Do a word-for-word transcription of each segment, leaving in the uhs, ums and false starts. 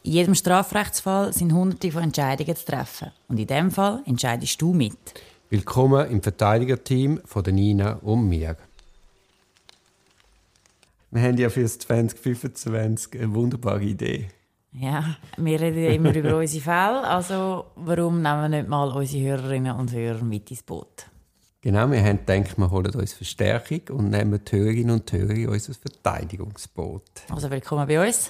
In jedem Strafrechtsfall sind Hunderte von Entscheidungen zu treffen. Und in diesem Fall entscheidest du mit. Willkommen im Verteidigerteam von der Nina und mir. Wir haben ja für das zwanzig fünfundzwanzig eine wunderbare Idee. Ja, wir reden ja immer über unsere Fälle. Also warum nehmen wir nicht mal unsere Hörerinnen und Hörer mit ins Boot? Genau, wir haben gedacht, wir holen uns Verstärkung und nehmen die Hörerinnen und Hörer in unser Verteidigungsboot. Also willkommen bei uns.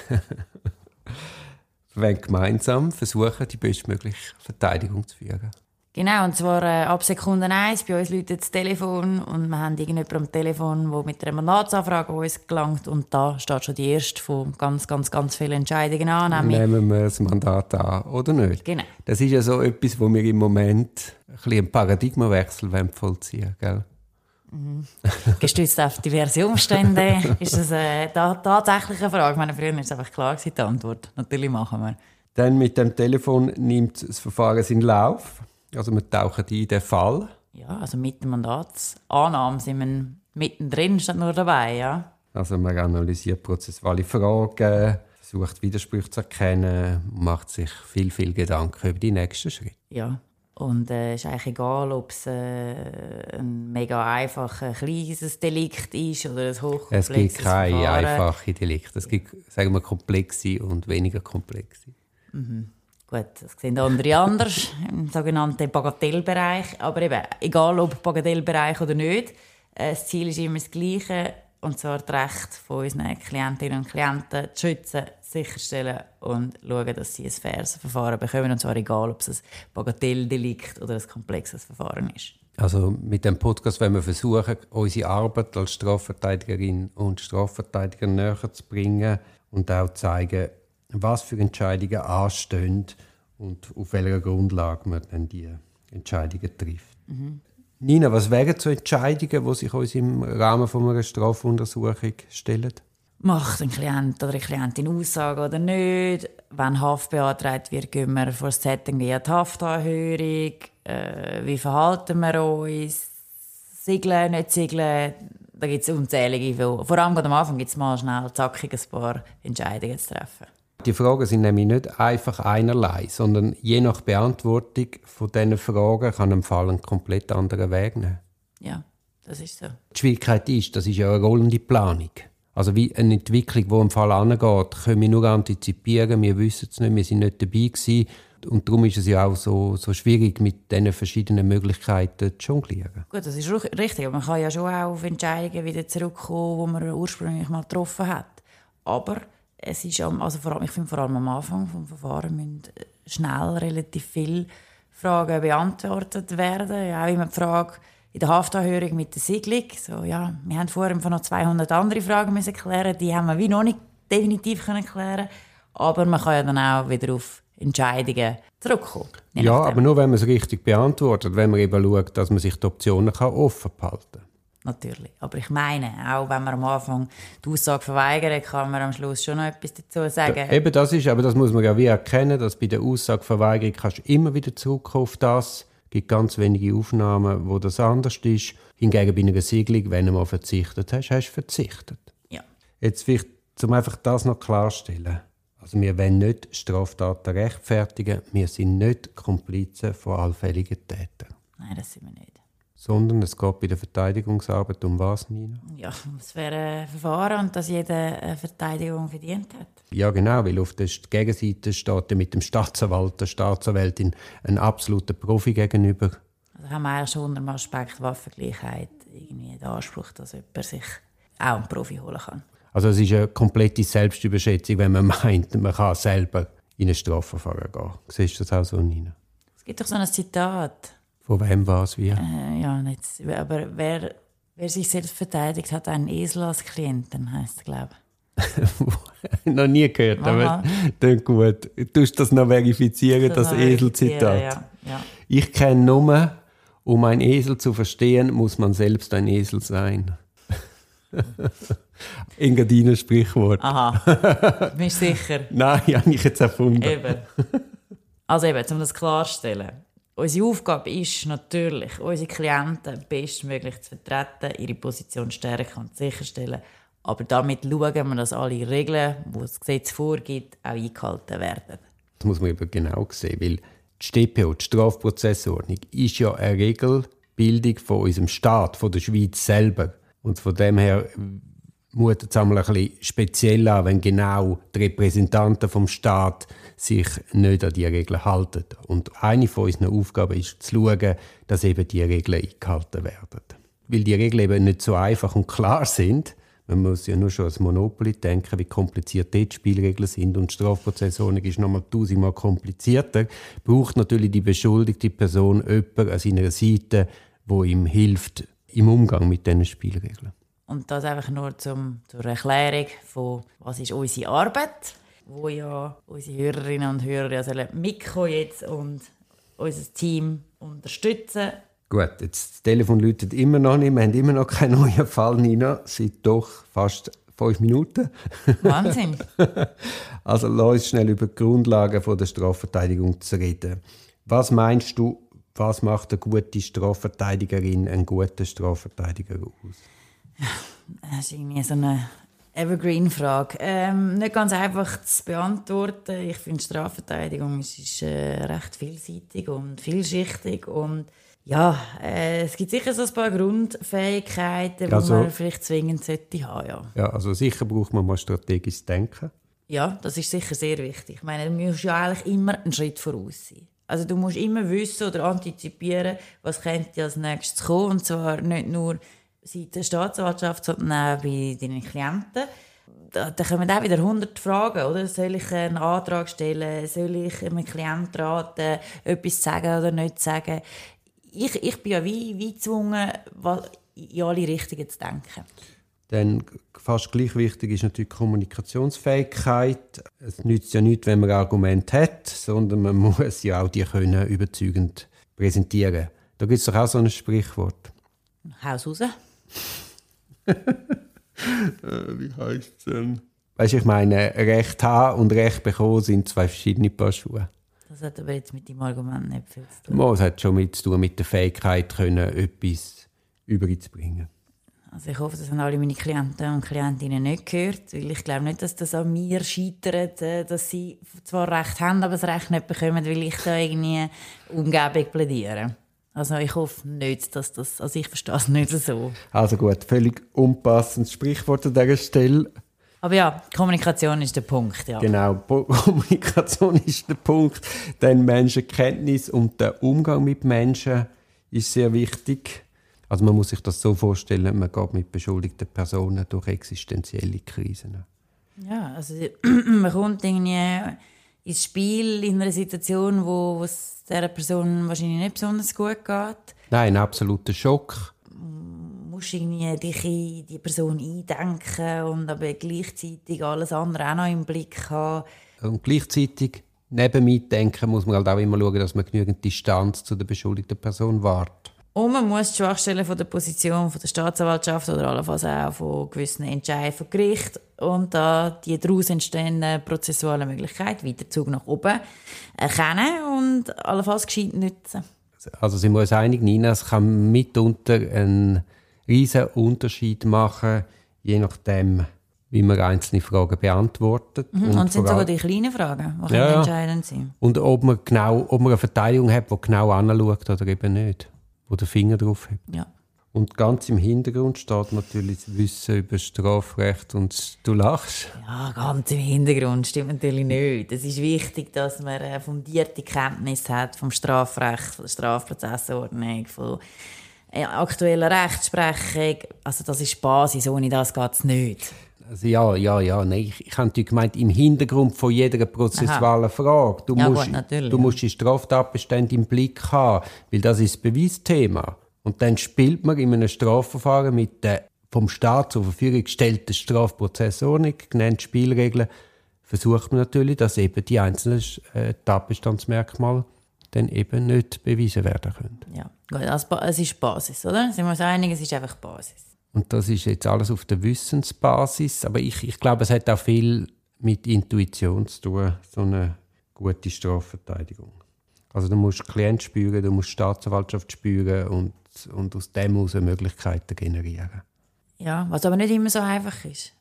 Wir wollen gemeinsam versuchen, die bestmögliche Verteidigung zu führen. Genau, und zwar äh, ab Sekunde eins. Bei uns läutet das Telefon und wir haben irgendjemanden am Telefon, der mit einer Mandatsanfrage an uns gelangt. Und da steht schon die erste von ganz, ganz, ganz vielen Entscheidungen an. Nämlich Nehmen wir das Mandat an oder nicht? Genau. Das ist ja so etwas, wo wir im Moment ein bisschen einen Paradigmenwechsel vollziehen wollen. Mhm. Gestützt auf diverse Umstände ist das äh, ta- tatsächlich eine Frage. Meine früher war es einfach klar gewesen, die Antwort. Natürlich machen wir. Dann mit dem Telefon nimmt das Verfahren seinen Lauf. Also wir tauchen in den Fall. Ja, also mit der Mandatsannahme sind wir mittendrin, statt nur dabei, ja. Also man analysiert prozessuale Fragen, versucht Widersprüche zu erkennen, macht sich viel, viel Gedanken über die nächsten Schritte. Ja, und es äh, ist eigentlich egal, ob es äh, ein mega einfaches, kleines Delikt ist oder ein hochkomplexes Es gibt keine Verfahren. einfachen Delikte. Es gibt, sagen wir, komplexe und weniger komplexe. Mhm. Gut, das sehen andere anders, im sogenannten Bagatellbereich. Aber eben, egal ob Bagatellbereich oder nicht, das Ziel ist immer das Gleiche, und zwar das Recht von unseren Klientinnen und Klienten zu schützen, sicherstellen und schauen, dass sie ein faires Verfahren bekommen. Und zwar egal, ob es ein Bagatelldelikt oder ein komplexes Verfahren ist. Also mit dem Podcast wollen wir versuchen, unsere Arbeit als Strafverteidigerin und Strafverteidiger näher zu bringen und auch zeigen, was für Entscheidungen anstehen und auf welcher Grundlage man dann die Entscheidungen trifft. Mhm. Nina, was wären so Entscheidungen, die sich uns im Rahmen von einer Strafuntersuchung stellen? Macht ein Klient oder eine Klientin Aussage oder nicht? Wenn Haft beantragt wird, gehen wir vor das Setting wie die Haftanhörung. Äh, wie verhalten wir uns? Siegeln, nicht siegeln? Da gibt es unzählige. Vor allem am Anfang gibt es mal schnell zackig ein paar Entscheidungen zu treffen. Die Fragen sind nämlich nicht einfach einerlei, sondern je nach Beantwortung von diesen Fragen kann ein Fall einen komplett anderen Weg nehmen. Ja, das ist so. Die Schwierigkeit ist, das ist ja eine rollende Planung. Also wie eine Entwicklung, die im Fall angeht, können wir nur antizipieren, wir wissen es nicht, wir sind nicht dabei gewesen. Und darum ist es ja auch so, so schwierig, mit diesen verschiedenen Möglichkeiten zu jonglieren. Gut, das ist richtig, aber man kann ja schon auch auf Entscheidungen wieder zurückkommen, die man ursprünglich mal getroffen hat. Aber es ist, also vor allem, ich finde vor allem am Anfang des Verfahrens müssen schnell relativ viele Fragen beantwortet werden. Ja, auch immer die Frage in der Haftanhörung mit der Siegelung. So, ja, wir haben vorher noch zweihundert andere Fragen müssen klären, die haben wir wie noch nicht definitiv können klären. Aber man kann ja dann auch wieder auf Entscheidungen zurückkommen. Ja, nachdem. Aber nur wenn man es richtig beantwortet, wenn man eben schaut, dass man sich die Optionen offen behalten kann. Natürlich. Aber ich meine, auch wenn man am Anfang die Aussage verweigert, kann man am Schluss schon noch etwas dazu sagen. Ja, eben das ist, aber das muss man ja wie erkennen, dass bei der Aussageverweigerung kannst du immer wieder zurückkommen auf das. Es gibt ganz wenige Aufnahmen, wo das anders ist. Hingegen bei einer Siegelung, wenn du mal verzichtet hast, hast du verzichtet. Ja. Jetzt vielleicht, um einfach das noch klarstellen. Also wir wollen nicht Straftaten rechtfertigen. Wir sind nicht Komplizen von allfälligen Tätern. Nein, das sind wir nicht. Sondern es geht bei der Verteidigungsarbeit um was, Nina? Ja, es wäre ein Verfahren und dass jeder eine Verteidigung verdient hat. Ja, genau, weil auf der Gegenseite steht mit dem Staatsanwalt, der Staatsanwältin, ein absoluter Profi gegenüber. Also haben wir eigentlich schon unter dem Aspekt Waffengleichheit irgendwie den Anspruch, dass jemand sich auch einen Profi holen kann. Also es ist eine komplette Selbstüberschätzung, wenn man meint, man kann selber in ein Strafverfahren gehen. Siehst du das auch so, Nina? Es gibt doch so ein Zitat. Von wem, was, wie? Äh, ja, nicht, aber wer, wer sich selbst verteidigt, hat einen Esel als Klienten, heisst es, glaube ich. Noch nie gehört, aha. Aber klingt gut. Du tust das noch verifizieren, das, das Eselzitat. Ja, ja. Ich kenne nur, um einen Esel zu verstehen, muss man selbst ein Esel sein. Engadiner Sprichwort. Aha, bist du sicher? Nein, habe ich jetzt erfunden. Eben. Also eben, um das klarzustellen. Unsere Aufgabe ist natürlich, unsere Klienten bestmöglich zu vertreten, ihre Position stärken und sicherstellen. Aber damit schauen wir, dass alle Regeln, die das Gesetz vorgibt, auch eingehalten werden. Das muss man eben genau sehen, weil die S t p O, die Strafprozessordnung, ist ja eine Regelbildung von unserem Staat, von der Schweiz selber. Und von dem her mutet es einmal ein bisschen speziell an, wenn genau die Repräsentanten vom Staat sich nicht an die Regeln halten. Und eine von unseren Aufgaben ist, zu schauen, dass eben die Regeln eingehalten werden. Weil die Regeln eben nicht so einfach und klar sind. Man muss ja nur schon als Monopoly denken, wie kompliziert die Spielregeln sind. Und die Strafprozessordnung ist noch mal tausendmal komplizierter. Braucht natürlich die beschuldigte Person jemanden an seiner Seite, der ihm hilft im Umgang mit diesen Spielregeln. Und das einfach nur zum, zur Erklärung von, was ist unsere Arbeit, wo ja unsere Hörerinnen und Hörer ja sollen mitkommen jetzt und unser Team unterstützen. Gut, jetzt das Telefon läutet immer noch nicht. Wir haben immer noch keinen neuen Fall, Nina. Seit doch fast fünf Minuten. Wahnsinn. Also lass uns schnell über die Grundlagen der Strafverteidigung zu reden. Was meinst du, was macht eine gute Strafverteidigerin, einen guten Strafverteidiger aus? Das ist irgendwie so eine Evergreen-Frage. Ähm, nicht ganz einfach zu beantworten. Ich finde, Strafverteidigung ist, ist äh, recht vielseitig und vielschichtig. Und ja, äh, es gibt sicher so ein paar Grundfähigkeiten, die also, man vielleicht zwingend sollte haben. Ja. Ja, also sicher braucht man mal strategisches Denken. Ja, das ist sicher sehr wichtig. Ich meine, du musst ja eigentlich immer einen Schritt voraus sein. Also du musst immer wissen oder antizipieren, was könnte als nächstes kommen. Und zwar nicht nur seit der Staatsanwaltschaft, sondern auch bei deinen Klienten. Da, da kommen auch wieder hundert Fragen, oder? Soll ich einen Antrag stellen? Soll ich einem Klienten raten, etwas zu sagen oder nicht zu sagen? Ich, ich bin ja wie, wie gezwungen, in alle Richtungen zu denken. Dann fast gleich wichtig ist natürlich die Kommunikationsfähigkeit. Es nützt ja nichts, wenn man Argumente hat, sondern man muss ja auch die können überzeugend präsentieren. Da gibt es doch auch so ein Sprichwort. Haus raus. Wie heisst es denn? Weißt du, ich meine, Recht haben und Recht bekommen sind zwei verschiedene Paar Schuhe. Das hat aber jetzt mit dem Argument nicht viel zu tun. Es hat schon mit zu tun, mit der Fähigkeit, können, etwas überzubringen. Also ich hoffe, das haben alle meine Klienten und Klientinnen nicht gehört, weil ich glaube nicht, dass das an mir scheitert, dass sie zwar Recht haben, aber das Recht nicht bekommen, weil ich da irgendwie Umgebung plädiere. Also ich hoffe nicht, dass das, also ich verstehe es nicht so. Also gut, völlig unpassendes Sprichwort an dieser Stelle. Aber ja, Kommunikation ist der Punkt. Ja. Genau, Kommunikation ist der Punkt. Dann Menschenkenntnis und der Umgang mit Menschen ist sehr wichtig. Also man muss sich das so vorstellen, man geht mit beschuldigten Personen durch existenzielle Krisen. Ja, also man kommt irgendwie ins Spiel in einer Situation, wo es dieser Person wahrscheinlich nicht besonders gut geht. Nein, ein absoluter Schock. Du musst irgendwie dich in die Person eindenken und aber gleichzeitig alles andere auch noch im Blick haben. Und gleichzeitig neben mitdenken muss man halt auch immer schauen, dass man genügend Distanz zu der beschuldigten Person wahrt. Und man muss die Schwachstellen von der Position von der Staatsanwaltschaft oder allenfalls auch von gewissen Entscheidungen von Gericht und da die daraus entstehenden prozessualen Möglichkeiten, Weiterzug nach oben, erkennen und allenfalls gescheit nutzen. Also sind wir uns einig, Nina, es kann mitunter einen riesen Unterschied machen, je nachdem, wie man einzelne Fragen beantwortet. Mhm, und, und sind sogar die kleinen Fragen, die ja, entscheidend sind. Und ob man, genau, ob man eine Verteidigung hat, die genau anschaut oder eben nicht. Wo der Finger drauf hat. Ja. Und ganz im Hintergrund steht natürlich das Wissen über Strafrecht und du lachst. Ja, ganz im Hintergrund stimmt natürlich nicht. Es ist wichtig, dass man eine fundierte Kenntnis hat vom Strafrecht, von der Strafprozessordnung, von aktueller Rechtsprechung. Also das ist die Basis, ohne das geht es nicht. Also ja, ja, ja. Nein, ich, ich habe natürlich gemeint, im Hintergrund von jeder prozessualen Frage. Du, ja, musst, gut, du musst die Straftatbestände im Blick haben, weil das ist das Beweisthema. Und dann spielt man in einem Strafverfahren mit der vom Staat zur Verfügung gestellten Strafprozessordnung, genannt Spielregeln, versucht man natürlich, dass eben die einzelnen äh, Tatbestandsmerkmale dann eben nicht bewiesen werden können. Ja, gut, also, es ist Basis, oder? Sind wir uns einig, es ist einfach Basis. Und das ist jetzt alles auf der Wissensbasis. Aber ich, ich glaube, es hat auch viel mit Intuition zu tun, so eine gute Strafverteidigung. Also du musst Klient spüren, du musst Staatsanwaltschaft spüren und, und aus dem heraus Möglichkeiten generieren. Ja, was aber nicht immer so einfach ist.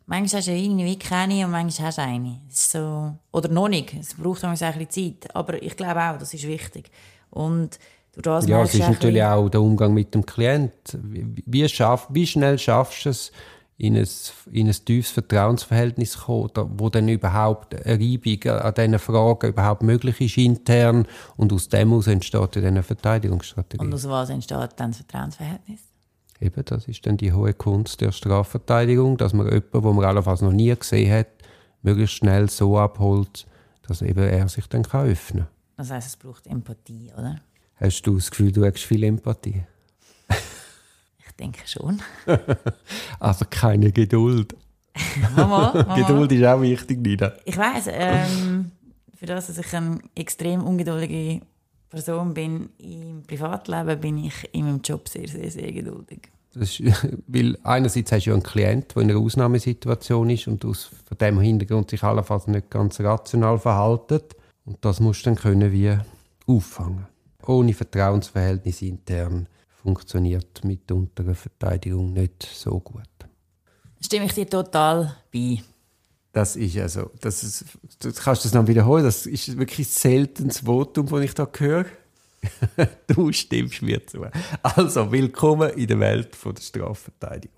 manchmal hast du irgendwie keine und manchmal hast du eine. Das ist so, oder noch nicht. Es braucht auch ein bisschen Zeit. Aber ich glaube auch, das ist wichtig. Und durch das ja, es ist natürlich bisschen... auch der Umgang mit dem Klienten. Wie, schaff, wie schnell schaffst du es, in ein, in ein tiefes Vertrauensverhältnis zu kommen, wo dann überhaupt eine Reibung an diesen Fragen überhaupt möglich ist intern und aus dem heraus entsteht dann eine Verteidigungsstrategie. Und aus was entsteht dann das Vertrauensverhältnis? Eben, das ist dann die hohe Kunst der Strafverteidigung, dass man jemanden, den man allenfalls noch nie gesehen hat, möglichst schnell so abholt, dass eben er sich dann öffnen kann. Das heisst, es braucht Empathie, oder? Hast du das Gefühl, du hast viel Empathie? Ich denke schon. Aber keine Geduld. Mama, Mama. Geduld ist auch wichtig, Nina. Ich weiss, ähm, für das, dass ich eine extrem ungeduldige Person bin, im Privatleben bin ich in meinem Job sehr, sehr, sehr geduldig. Das ist, weil einerseits hast du ja einen Klient, der in einer Ausnahmesituation ist und aus von dem Hintergrund sich allenfalls nicht ganz rational verhält. Und das musst du dann können wie auffangen. Ohne Vertrauensverhältnis intern funktioniert mitunter eine Verteidigung nicht so gut. Stimme ich dir total bei. Das ist also, das ist, du kannst das noch wiederholen, das ist wirklich ein seltenes Votum, das ich da höre. Du stimmst mir zu. Also, willkommen in der Welt der Strafverteidigung.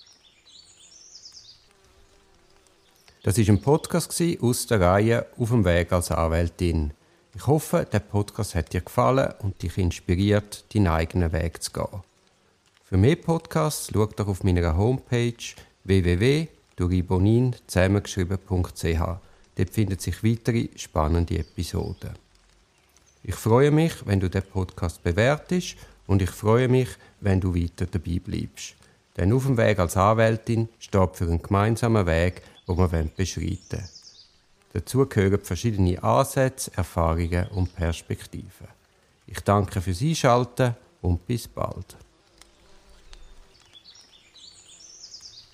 Das war ein Podcast aus der Reihe «Auf dem Weg als Anwältin». Ich hoffe, der Podcast hat dir gefallen und dich inspiriert, deinen eigenen Weg zu gehen. Für mehr Podcasts schau doch auf meiner Homepage w w w punkt duribonin zusammengeschrieben punkt c h. Dort finden sich weitere spannende Episoden. Ich freue mich, wenn du den Podcast bewertest und ich freue mich, wenn du weiter dabei bleibst. Denn «Auf dem Weg als Anwältin» steht für einen gemeinsamen Weg, den wir beschreiten wollen. Dazu gehören verschiedene Ansätze, Erfahrungen und Perspektiven. Ich danke fürs Einschalten und bis bald.